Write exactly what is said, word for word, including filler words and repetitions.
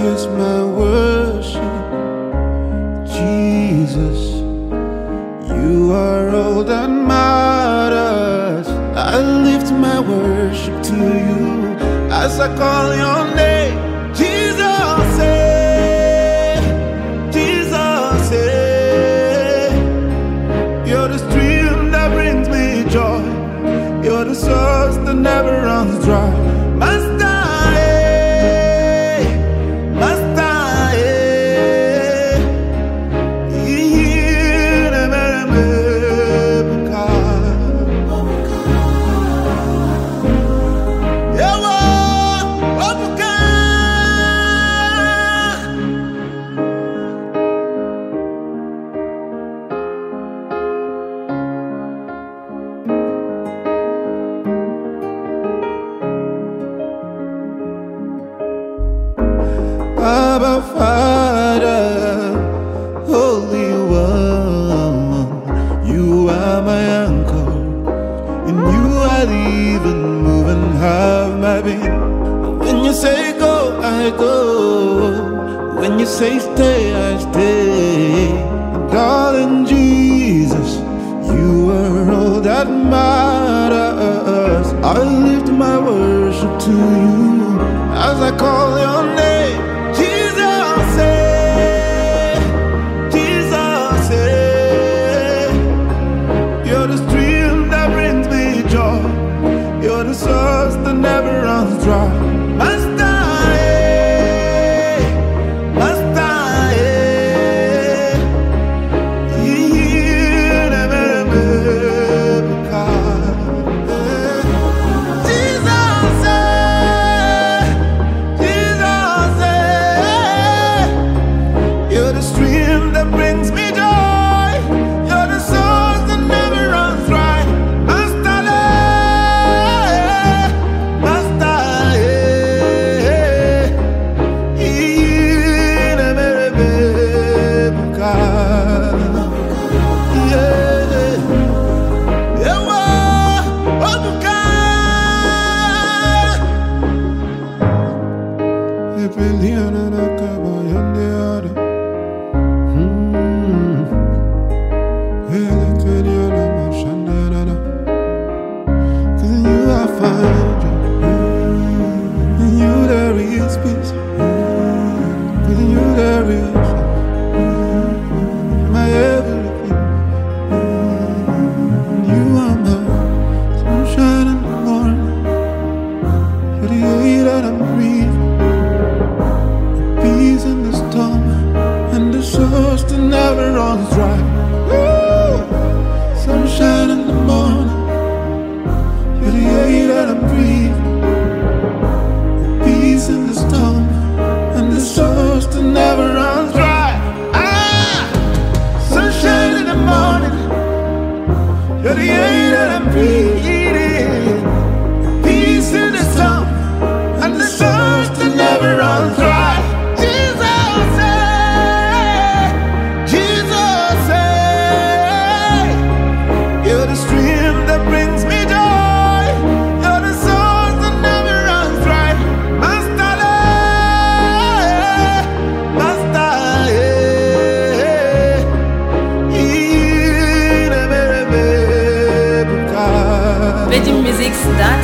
is my worship, Jesus. You are all that matters. I lift my worship to you as I call your name, Jesus. eh, Jesus, eh. You're the stream that brings me joy. You're the source that never runs dry. Master, eh, Master, eh. Here I am, yeah, oh, oh, Abba Father, Holy One, you are my anchor. In you I live and move and have my being. When you say go, I go. When you say stay, I stay. Darling Jesus, you are all that matters. I lift my worship to you as I call your name. Jesus, eh, Jesus, eh. You're the stream that brings me joy. You're the source that never runs dry. Master, eh, Master, eh. Here I am, Jesus, eh, Jesus, eh. You're the stream that brings me joy. You're the source that never runs dry. Master, eh, Master, eh. Here I am, yeah, yeah, oh, oh, Epeliana na kabayande ada. Hmm. Elekeliana mashandana. 'Cause in you I find joy. In you there is peace. 'Cause in you there is my everything. You are my sunshine in the morning. You're the air that I'm breathing. Peace in the storm, and the source that never runs dry. Woo! Sunshine in the morning, you're the air that I'm breathing. Peace in the storm, and the source that never runs dry. Ah! Sunshine in the morning, you're the air that I'm breathing. Peace in the storm, and the source that never runs dry. Jesus, eh, Jesus, eh. You're the stream that brings me joy. You're the source that never runs dry. Master, eh, Master, eh. Here I am, virgin music dot